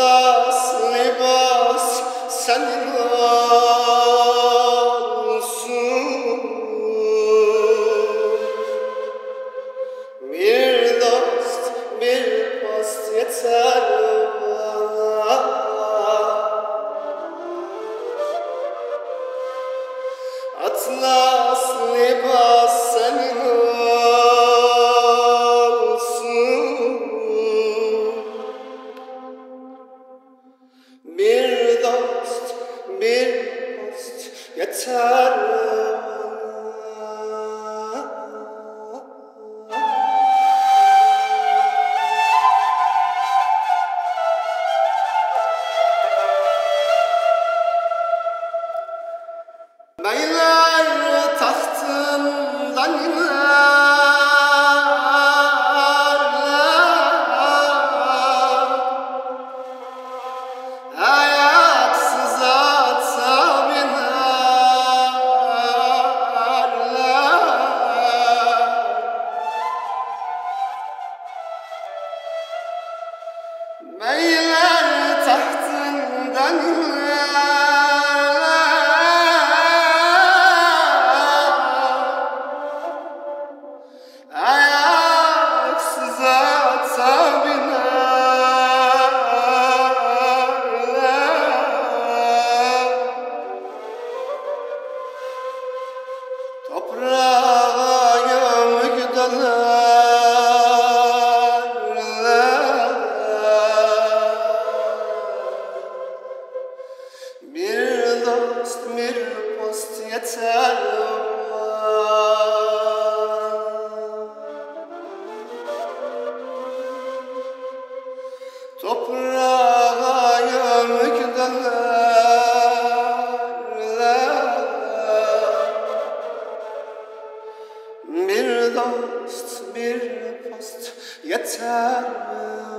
Atlas libas senin olsun. Bir dost, bir post yeter bana. Atlas libas senin olsun. Bir dost, bir post yeter bana. Beyler tahtından inerler, ayaksız ata binerler. Beyler tahtından ayaksız ata binerler. Toprağa gömükteler. Bir dost, bir post yeter bana. Toprağa gömükteler. Bir dost, bir post yeter.